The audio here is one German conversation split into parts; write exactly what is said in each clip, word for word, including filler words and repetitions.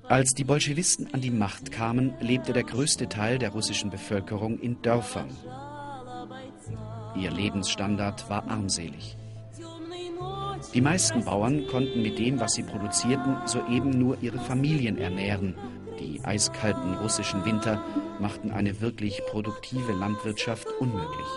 Als die Bolschewisten an die Macht kamen, lebte der größte Teil der russischen Bevölkerung in Dörfern. Ihr Lebensstandard war armselig. Die meisten Bauern konnten mit dem, was sie produzierten, soeben nur ihre Familien ernähren. Die eiskalten russischen Winter machten eine wirklich produktive Landwirtschaft unmöglich.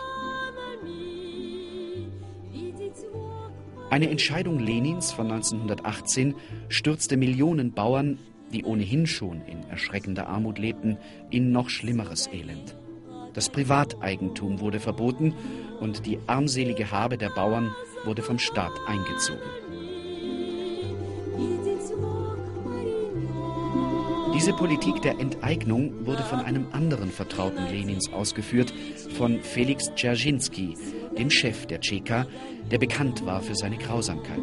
Eine Entscheidung Lenins von neunzehnhundertachtzehn stürzte Millionen Bauern, die ohnehin schon in erschreckender Armut lebten, in noch schlimmeres Elend. Das Privateigentum wurde verboten und die armselige Habe der Bauern wurde vom Staat eingezogen. Diese Politik der Enteignung wurde von einem anderen Vertrauten Lenins ausgeführt, von Felix Dzerzhinsky, dem Chef der Tscheka, der bekannt war für seine Grausamkeit.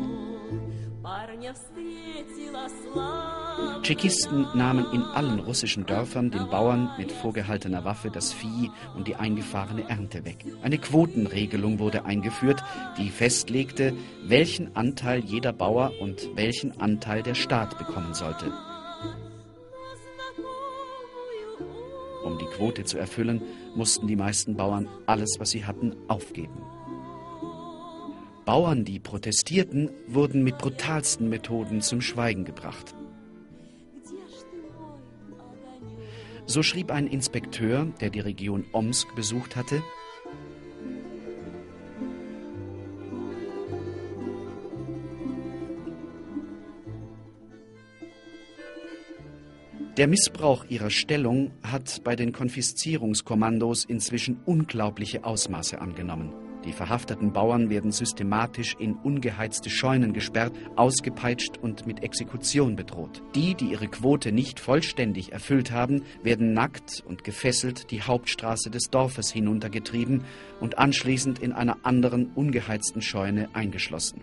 Tschekisten nahmen in allen russischen Dörfern den Bauern mit vorgehaltener Waffe das Vieh und die eingefahrene Ernte weg. Eine Quotenregelung wurde eingeführt, die festlegte, welchen Anteil jeder Bauer und welchen Anteil der Staat bekommen sollte. Um die Quote zu erfüllen, mussten die meisten Bauern alles, was sie hatten, aufgeben. Bauern, die protestierten, wurden mit brutalsten Methoden zum Schweigen gebracht. So schrieb ein Inspekteur, der die Region Omsk besucht hatte: Der Missbrauch ihrer Stellung hat bei den Konfiszierungskommandos inzwischen unglaubliche Ausmaße angenommen. Die verhafteten Bauern werden systematisch in ungeheizte Scheunen gesperrt, ausgepeitscht und mit Exekution bedroht. Die, die ihre Quote nicht vollständig erfüllt haben, werden nackt und gefesselt die Hauptstraße des Dorfes hinuntergetrieben und anschließend in einer anderen ungeheizten Scheune eingeschlossen.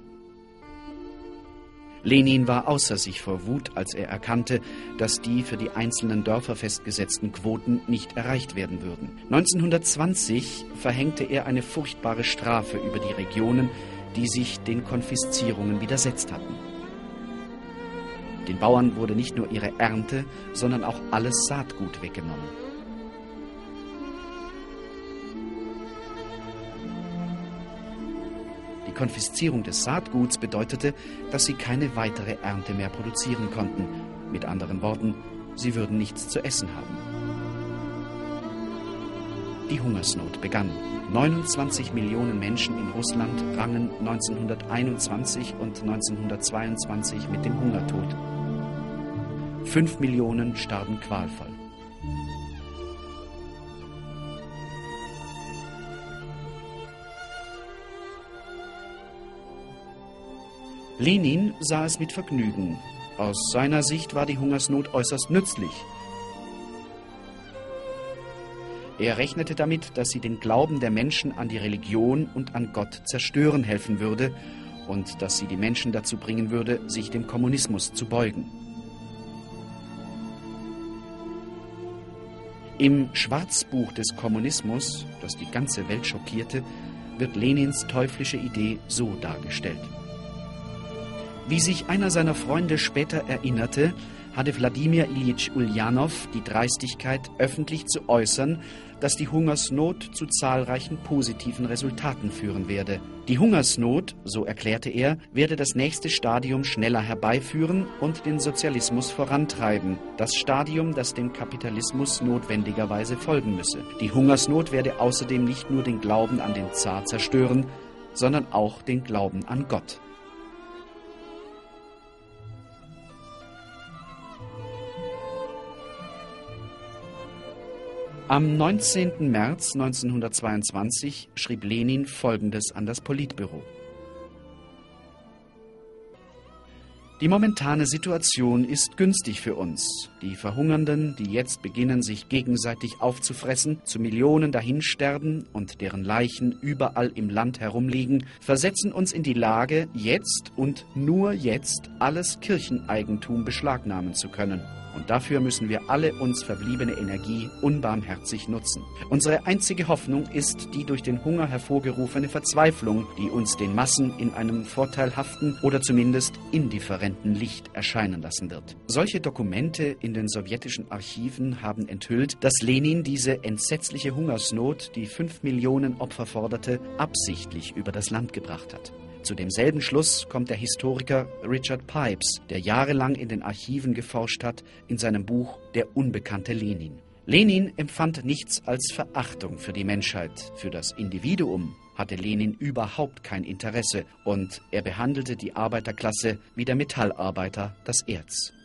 Lenin war außer sich vor Wut, als er erkannte, dass die für die einzelnen Dörfer festgesetzten Quoten nicht erreicht werden würden. neunzehnhundertzwanzig verhängte er eine furchtbare Strafe über die Regionen, die sich den Konfiszierungen widersetzt hatten. Den Bauern wurde nicht nur ihre Ernte, sondern auch alles Saatgut weggenommen. Die Konfiszierung des Saatguts bedeutete, dass sie keine weitere Ernte mehr produzieren konnten. Mit anderen Worten, sie würden nichts zu essen haben. Die Hungersnot begann. neunundzwanzig Millionen Menschen in Russland rangen neunzehnhunderteinundzwanzig und neunzehnhundertzweiundzwanzig mit dem Hungertod. Fünf Millionen starben qualvoll. Lenin sah es mit Vergnügen. Aus seiner Sicht war die Hungersnot äußerst nützlich. Er rechnete damit, dass sie den Glauben der Menschen an die Religion und an Gott zerstören helfen würde und dass sie die Menschen dazu bringen würde, sich dem Kommunismus zu beugen. Im Schwarzbuch des Kommunismus, das die ganze Welt schockierte, wird Lenins teuflische Idee so dargestellt. Wie sich einer seiner Freunde später erinnerte, hatte Wladimir Iljitsch Uljanov die Dreistigkeit, öffentlich zu äußern, dass die Hungersnot zu zahlreichen positiven Resultaten führen werde. Die Hungersnot, so erklärte er, werde das nächste Stadium schneller herbeiführen und den Sozialismus vorantreiben. Das Stadium, das dem Kapitalismus notwendigerweise folgen müsse. Die Hungersnot werde außerdem nicht nur den Glauben an den Zar zerstören, sondern auch den Glauben an Gott. Am neunzehnten März neunzehnhundertzweiundzwanzig schrieb Lenin Folgendes an das Politbüro: Die momentane Situation ist günstig für uns. Die Verhungernden, die jetzt beginnen, sich gegenseitig aufzufressen, zu Millionen dahinsterben und deren Leichen überall im Land herumliegen, versetzen uns in die Lage, jetzt und nur jetzt alles Kircheneigentum beschlagnahmen zu können. Und dafür müssen wir alle uns verbliebene Energie unbarmherzig nutzen. Unsere einzige Hoffnung ist die durch den Hunger hervorgerufene Verzweiflung, die uns den Massen in einem vorteilhaften oder zumindest indifferenten Licht erscheinen lassen wird. Solche Dokumente in den sowjetischen Archiven haben enthüllt, dass Lenin diese entsetzliche Hungersnot, die fünf Millionen Opfer forderte, absichtlich über das Land gebracht hat. Zu demselben Schluss kommt der Historiker Richard Pipes, der jahrelang in den Archiven geforscht hat, in seinem Buch Der unbekannte Lenin. Lenin empfand nichts als Verachtung für die Menschheit. Für das Individuum hatte Lenin überhaupt kein Interesse und er behandelte die Arbeiterklasse wie der Metallarbeiter das Erz.